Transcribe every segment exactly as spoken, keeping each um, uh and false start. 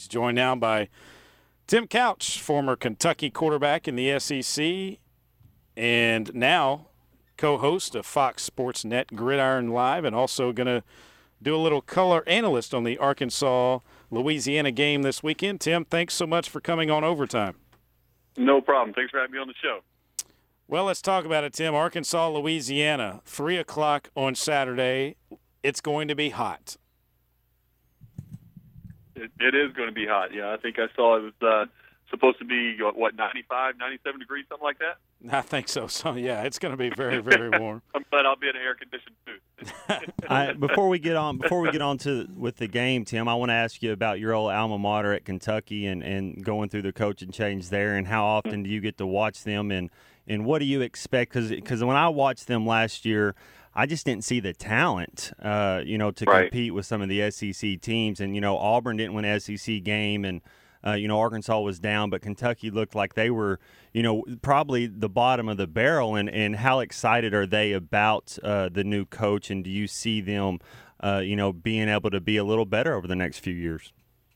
He's joined now by Tim Couch, former Kentucky quarterback in the S E C, and now co-host of Fox Sports Net Gridiron Live, and also going to do a little color analyst on the Arkansas-Louisiana game this weekend. Tim, thanks so much for coming on Overtime. No problem. Thanks for having me on the show. Well, let's talk about it, Tim. Arkansas-Louisiana, three o'clock on Saturday. It's going to be hot. It, it is going to be hot. Yeah, I think I saw it was uh, supposed to be, what, ninety-five, ninety-seven degrees, something like that? I think so. So, yeah, it's going to be very, very warm. I'm glad I'll be in an air-conditioned booth. I, before we get on, before we get on to with the game, Tim, I want to ask you about your old alma mater at Kentucky and, and going through the coaching change there, and how often do you get to watch them, and, and what do you expect? Because when I watched them last year, I just didn't see the talent, uh, you know, to right. compete with some of the S E C teams. And, you know, Auburn didn't win an S E C game, and, uh, you know, Arkansas was down, but Kentucky looked like they were, you know, probably the bottom of the barrel. And, and how excited are they about uh, the new coach, and do you see them, uh, you know, being able to be a little better over the next few years?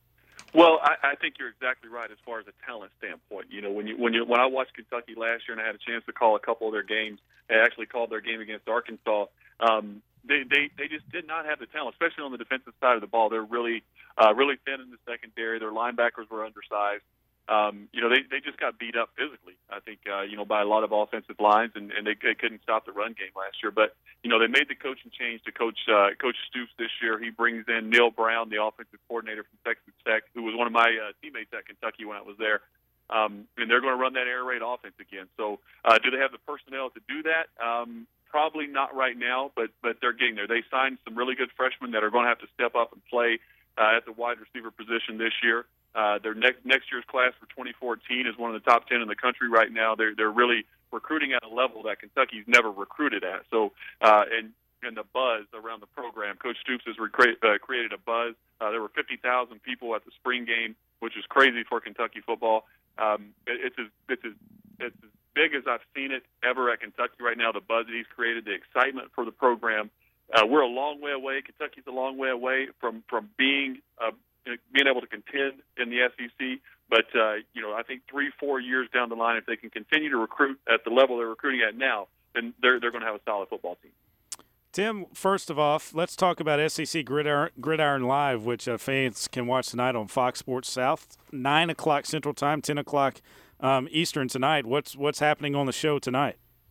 Well, I, I think you're exactly right as far as a talent standpoint. You know, when you when you when I watched Kentucky last year and I had a chance to call a couple of their games, I actually called their game against Arkansas. Um, they, they they just did not have the talent, especially on the defensive side of the ball. They're really uh, really thin in the secondary. Their linebackers were undersized. Um, you know, they, they just got beat up physically, I think, uh, you know, by a lot of offensive lines, and, and they, they couldn't stop the run game last year. But, you know, they made the coaching change to Coach uh, Coach Stoops this year. He brings in Neil Brown, the offensive coordinator from Texas Tech, who was one of my uh, teammates at Kentucky when I was there. Um, and they're going to run that air raid offense again. So uh, do they have the personnel to do that? Um, probably not right now, but but they're getting there. They signed some really good freshmen that are going to have to step up and play uh, at the wide receiver position this year. Uh, their next next year's class for twenty fourteen is one of the top ten in the country right now. They're they're really recruiting at a level that Kentucky's never recruited at. So uh, and and the buzz around the program, Coach Stoops has recre- uh, created a buzz. Uh, there were fifty thousand people at the spring game, which is crazy for Kentucky football. Um, it, it's as it's as it's as big as I've seen it ever at Kentucky right now. The buzz that he's created, the excitement for the program. Uh, we're a long way away. Kentucky's a long way away from from being uh, being able to contend in the S E C. But uh, you know, I think three, four years down the line, if they can continue to recruit at the level they're recruiting at now, then they're they're going to have a solid football team. Tim, first of all, let's talk about S E C Gridiron, Gridiron Live, which uh, fans can watch tonight on Fox Sports South, nine o'clock Central Time, ten o'clock um, Eastern tonight. What's what's happening on the show tonight?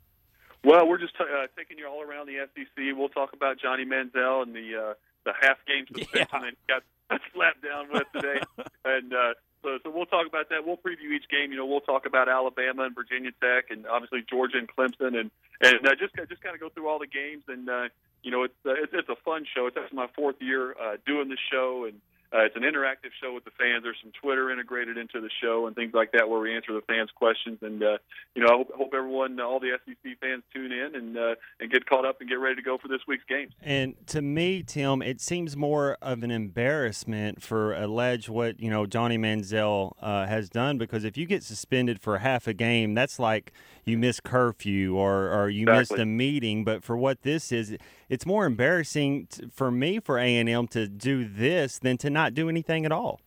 Well, we're just t- uh, taking you all around the S E C. We'll talk about Johnny Manziel and the uh, the half game suspension yeah. that he got slapped down with today, and uh, so so we'll talk about that. We'll preview each game. You know, we'll talk about Alabama and Virginia Tech, and obviously Georgia and Clemson, and and uh, just just kind of go through all the games. And uh, you know, it's, uh, it's it's a fun show. It's actually my fourth year uh, doing the show, and uh, it's an interactive show with the fans. There's some Twitter integrated into the show and things like that, where we answer the fans' questions. And uh, you know, I hope, hope everyone, all the S E C fans, tune in and uh, and get caught up and get ready to go for this week's games. And to me, Tim, it seems more of an embarrassment for alleged what you know Johnny Manziel uh, has done, because if you get suspended for half a game, that's like you missed curfew or, or you exactly. missed a meeting. But for what this is, it's more embarrassing t- for me for A and M to do this than to not do anything at all.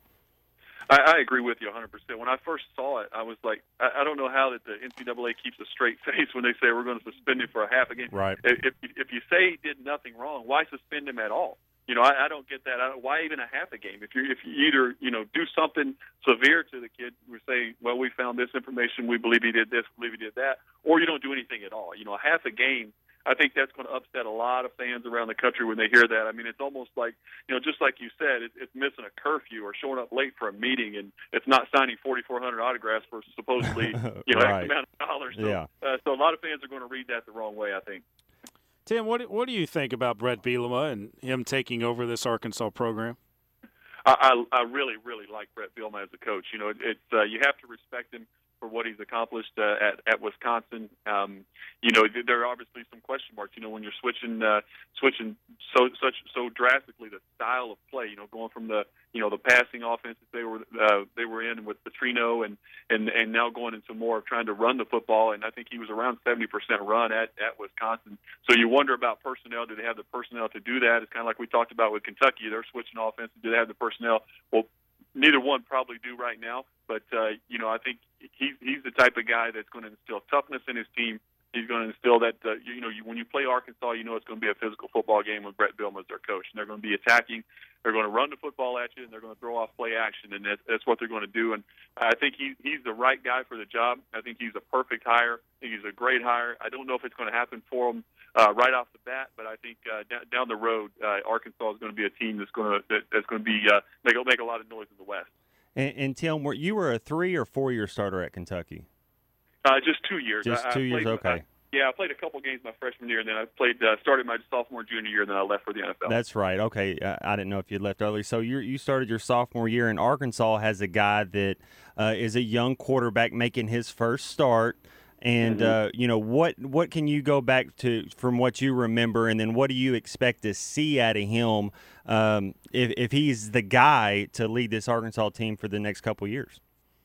I, I agree with you one hundred percent. When I first saw it, I was like, I, I don't know how that the N C double A keeps a straight face when they say we're going to suspend him for a half a game. Right. If, if you say he did nothing wrong, why suspend him at all? You know, I, I don't get that. I don't, why even a half a game? If you if you either you know do something severe to the kid, we say, well, we found this information, we believe he did this, believe he did that, or you don't do anything at all. You know, a half a game. I think that's going to upset a lot of fans around the country when they hear that. I mean, it's almost like, you know, just like you said, it, it's missing a curfew or showing up late for a meeting, and it's not signing forty-four hundred autographs for supposedly, you know, right. X amount of dollars. So, yeah. uh, so a lot of fans are going to read that the wrong way, I think. Tim, what what do you think about Brett Bielema and him taking over this Arkansas program? I, I, I really, really like Brett Bielema as a coach. You know, it, it's uh, you have to respect him for what he's accomplished uh, at at Wisconsin. Um, you know, there are obviously some question marks. You know, when you're switching uh, switching so such so drastically the style of play. You know, going from the you know the passing offense that they were uh, they were in with Petrino, and and and now going into more of trying to run the football. And I think he was around seventy percent run at at Wisconsin. So you wonder about personnel. Do they have the personnel to do that? It's kind of like we talked about with Kentucky. They're switching offenses. Do they have the personnel? Well, neither one probably do right now. But uh, you know, I think he's he's the type of guy that's going to instill toughness in his team. He's going to instill that, uh, you, you know, you, when you play Arkansas, you know it's going to be a physical football game with Brett Bielema as their coach. And they're going to be attacking. They're going to run the football at you, and they're going to throw off play action, and that's, that's what they're going to do. And I think he, he's the right guy for the job. I think he's a perfect hire. I think he's a great hire. I don't know if it's going to happen for him uh, right off the bat, but I think uh, d- down the road, uh, Arkansas is going to be a team that's going to that, that's going to be uh, make, make a lot of noise in the West. And, and Tim, were, you were a three- or four-year starter at Kentucky? Uh, just two years. Just I, two I years, played, okay. I, yeah, I played a couple games my freshman year, and then I played uh, started my sophomore, junior year, and then I left for the N F L. That's right. Okay, I, I didn't know if you left early. So you you started your sophomore year, and Arkansas has a guy that uh, is a young quarterback making his first start. And mm-hmm. uh, you know, what what can you go back to from what you remember, and then what do you expect to see out of him um, if if he's the guy to lead this Arkansas team for the next couple of years?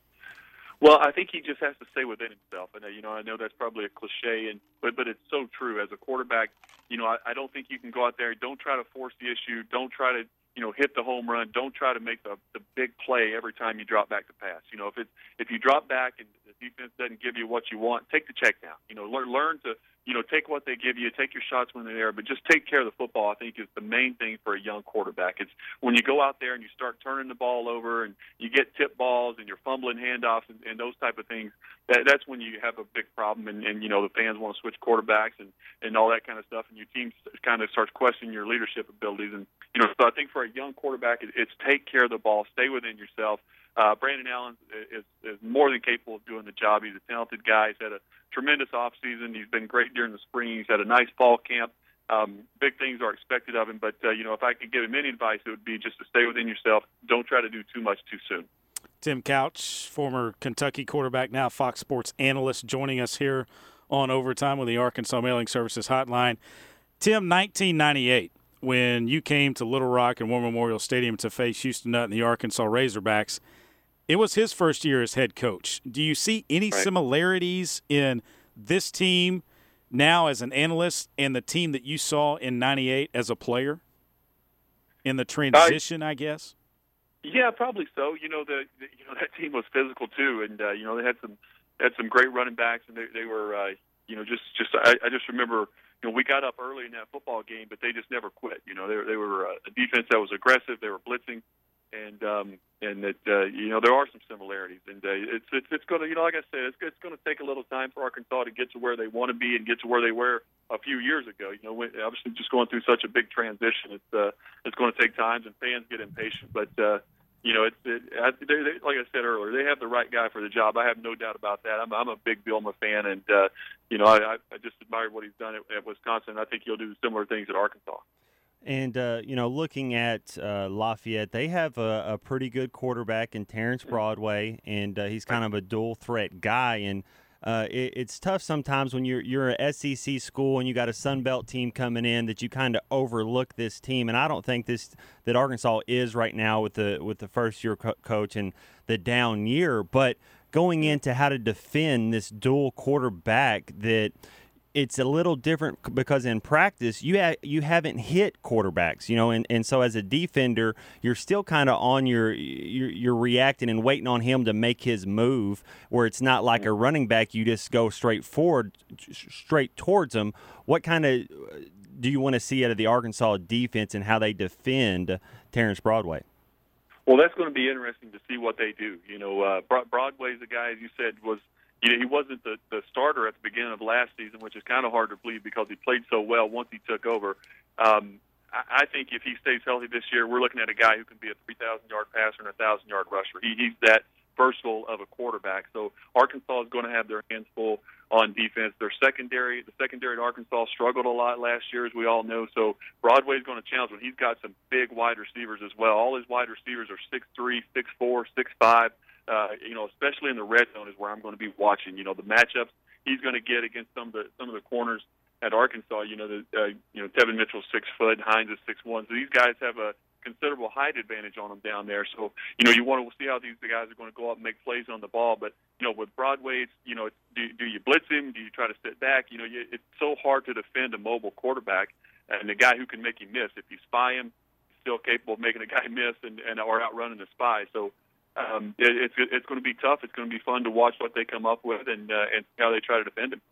Well, I think he just has to stay within himself, and uh, you know, I know that's probably a cliche, and but but it's so true. As a quarterback, you know, I, I don't think you can go out there. Don't try to force the issue. Don't try to, you know, hit the home run. Don't try to make the the big play every time you drop back to pass. You know, if it's if you drop back and the defense doesn't give you what you want, take the check down. You know, learn learn to. You know, take what they give you, take your shots when they're there, but just take care of the football, I think, is the main thing for a young quarterback. It's when you go out there and you start turning the ball over and you get tip balls and you're fumbling handoffs and, and those type of things, that, that's when you have a big problem. And, and, you know, the fans want to switch quarterbacks and, and all that kind of stuff, and your team kind of starts questioning your leadership abilities. And, you know, so I think for a young quarterback, it, it's take care of the ball, stay within yourself. Uh, Brandon Allen is, is more than capable of doing the job. He's a talented guy. He's had a tremendous offseason. He's been great during the spring. He's had a nice fall camp. Um, big things are expected of him. But, uh, you know, if I could give him any advice, it would be just to stay within yourself. Don't try to do too much too soon. Tim Couch, former Kentucky quarterback, now Fox Sports analyst, joining us here on Overtime with the Arkansas Mailing Services Hotline. Tim, nineteen ninety-eight, when you came to Little Rock and War Memorial Stadium to face Houston Nutt and the Arkansas Razorbacks, it was his first year as head coach. Do you see any right. similarities in this team now as an analyst and the team that you saw in ninety-eight as a player in the transition, uh, I guess? Yeah, probably so. You know, the, the you know that team was physical too, and uh, you know they had some had some great running backs, and they they were uh, you know just just I, I just remember you know we got up early in that football game, but they just never quit. You know, they they were a defense that was aggressive. They were blitzing. And um, and that uh, you know there are some similarities, and uh, it's it's it's going to you know like I said it's it's going to take a little time for Arkansas to get to where they want to be and get to where they were a few years ago. You know, when, obviously just going through such a big transition, it's uh, it's going to take time, and fans get impatient. But uh, you know, it's it, they, they, like I said earlier, they have the right guy for the job. I have no doubt about that. I'm I'm a big Bielema fan, and uh, you know I I just admire what he's done at, at Wisconsin. I think he'll do similar things at Arkansas. And, uh, you know, looking at uh, Lafayette, they have a, a pretty good quarterback in Terrence Broadway, and uh, he's kind of a dual-threat guy. And uh, it, it's tough sometimes when you're you're an S E C school and you got a Sun Belt team coming in that you kind of overlook this team. And I don't think this that Arkansas is right now with the with the first-year co- coach and the down year. But going into how to defend this dual quarterback that – it's a little different because in practice you ha- you haven't hit quarterbacks, you know, and, and so as a defender you're still kind of on your you're, you're reacting and waiting on him to make his move, where it's not like a running back you just go straight forward, straight towards him. What kind of do you want to see out of the Arkansas defense and how they defend Terrence Broadway? Well, that's going to be interesting to see what they do. You know, uh, Broadway's a guy, as you said, was. You know, he wasn't the, the starter at the beginning of last season, which is kind of hard to believe because he played so well once he took over. Um, I, I think if he stays healthy this year, we're looking at a guy who can be a three thousand yard passer and a one thousand yard rusher. He, he's that versatile of a quarterback. So Arkansas is going to have their hands full on defense. Their secondary, the secondary at Arkansas struggled a lot last year, as we all know. So Broadway's going to challenge him. He's got some big wide receivers as well. All his wide receivers are six three, six four, six five. Uh, you know, especially in the red zone is where I'm going to be watching. You know, the matchups he's going to get against some of the some of the corners at Arkansas. You know, the uh, you know Tevin Mitchell's six foot, Hines is six one. So these guys have a considerable height advantage on them down there. So you know, you want to see how these guys are going to go up and make plays on the ball. But you know, with Broadway, it's, you know, it's, do do you blitz him? Do you try to sit back? You know, you, it's so hard to defend a mobile quarterback and a guy who can make you miss. If you spy him, he's still capable of making a guy miss and, and or outrunning the spy. So um, it, it's it's going to be tough. It's going to be fun to watch what they come up with and uh, and how they try to defend him.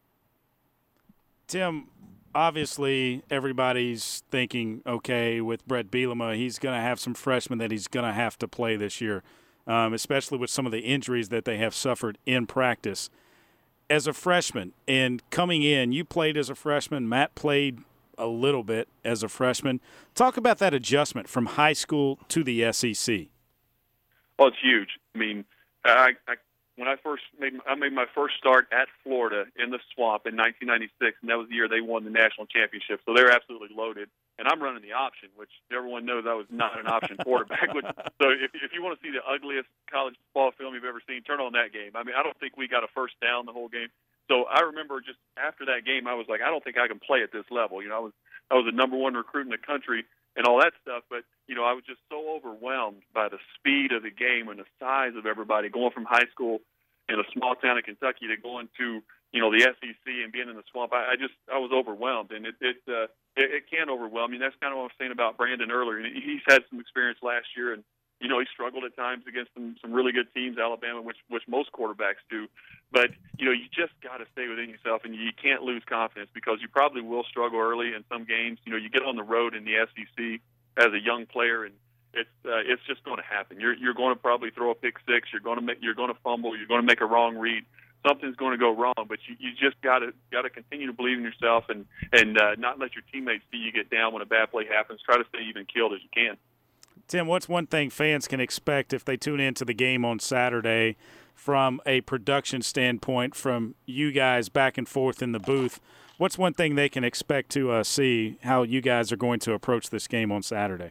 Tim, obviously everybody's thinking, okay, with Brett Bielema, he's going to have some freshmen that he's going to have to play this year, um, especially with some of the injuries that they have suffered in practice. As a freshman and coming in, you played as a freshman. Matt played a little bit as a freshman. Talk about that adjustment from high school to the S E C. Oh, it's huge. I mean, I, I when I first made I made my first start at Florida in the Swamp in nineteen ninety-six, and that was the year they won the national championship. So they're absolutely loaded. And I'm running the option, which everyone knows I was not an option quarterback. Which, so if, if you want to see the ugliest college football film you've ever seen, turn on that game. I mean, I don't think we got a first down the whole game. So I remember just after that game, I was like, I don't think I can play at this level. You know, I was I was the number one recruit in the country and all that stuff. But, you know, I was just so overwhelmed by the speed of the game and the size of everybody going from high school in a small town in Kentucky to going to, you know, the S E C and being in the Swamp. I, I just I was overwhelmed, and it it, uh, it it can overwhelm you. That's kind of what I was saying about Brandon earlier. He's had some experience last year, and you know he struggled at times against some some really good teams, Alabama, which which most quarterbacks do. But you know you just got to stay within yourself, and you can't lose confidence because you probably will struggle early in some games. You know you get on the road in the S E C as a young player, and it's uh, it's just going to happen. You're you're going to probably throw a pick six. You're going to make you're going to fumble. You're going to make a wrong read. Something's going to go wrong, but you, you just got to got to continue to believe in yourself and and uh, not let your teammates see you get down when a bad play happens. Try to stay even keeled as you can. Tim, what's one thing fans can expect if they tune into the game on Saturday from a production standpoint from you guys back and forth in the booth? What's one thing they can expect to uh, see how you guys are going to approach this game on Saturday?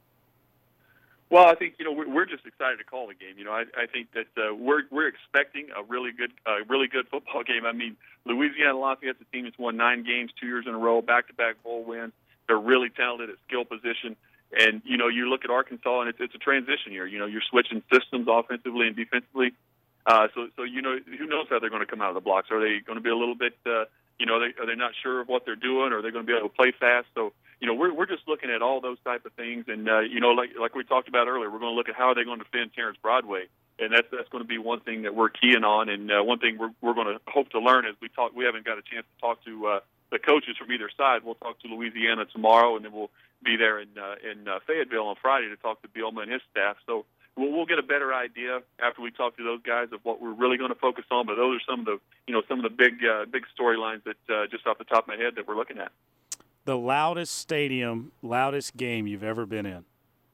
Well, I think you know we're just excited to call the game. You know, I, I think that uh, we're we're expecting a really good, uh, really good football game. I mean, Louisiana Lafayette's a team that's won nine games two years in a row, back-to-back bowl wins. They're really talented at skill position, and you know, you look at Arkansas, and it's it's a transition year. You know, you're switching systems offensively and defensively. Uh, so so you know, who knows how they're going to come out of the blocks? Are they going to be a little bit, uh, you know, they, are they not sure of what they're doing? Or are they going to be able to play fast? So. You know, we're we're just looking at all those type of things, and uh, you know, like like we talked about earlier, we're going to look at how are they going to defend Terrence Broadway, and that's that's going to be one thing that we're keying on, and uh, one thing we're we're going to hope to learn as we talk. We haven't got a chance to talk to uh, the coaches from either side. We'll talk to Louisiana tomorrow, and then we'll be there in uh, in uh, Fayetteville on Friday to talk to Bielema and his staff. So we'll we'll get a better idea after we talk to those guys of what we're really going to focus on. But those are some of the you know some of the big uh, big storylines that uh, just off the top of my head that we're looking at. The loudest stadium, loudest game you've ever been in?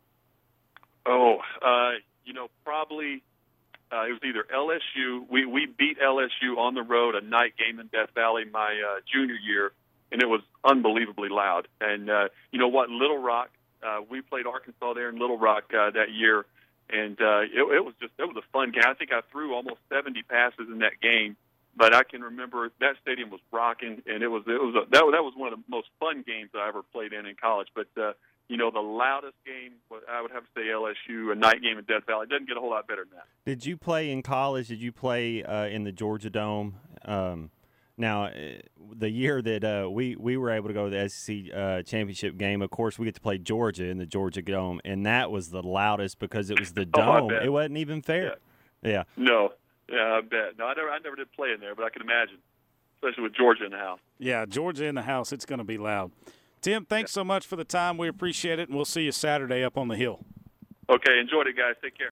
Oh, uh, you know, probably uh, it was either L S U. We we beat L S U on the road, a night game in Death Valley my uh, junior year, and it was unbelievably loud. And uh, you know what, Little Rock, uh, we played Arkansas there in Little Rock uh, that year, and uh, it, it was just it was a fun game. I think I threw almost seventy passes in that game. But I can remember that stadium was rocking, and it was it was a, that that was one of the most fun games I ever played in in college. But uh, you know, the loudest game, I would have to say L S U, a night game in Death Valley. It doesn't get a whole lot better than that. Did you play in college? Did you play uh, in the Georgia Dome? Um, now, the year that uh, we we were able to go to the S E C uh, championship game, of course, we get to play Georgia in the Georgia Dome, and that was the loudest because it was the dome. Oh, it wasn't even fair. Yeah. yeah. No. Yeah, I bet. No, I never, I never did play in there, but I can imagine, especially with Georgia in the house. Yeah, Georgia in the house, it's going to be loud. Tim, thanks so much for the time. We appreciate it, and we'll see you Saturday up on the hill. Okay, enjoyed it, guys. Take care.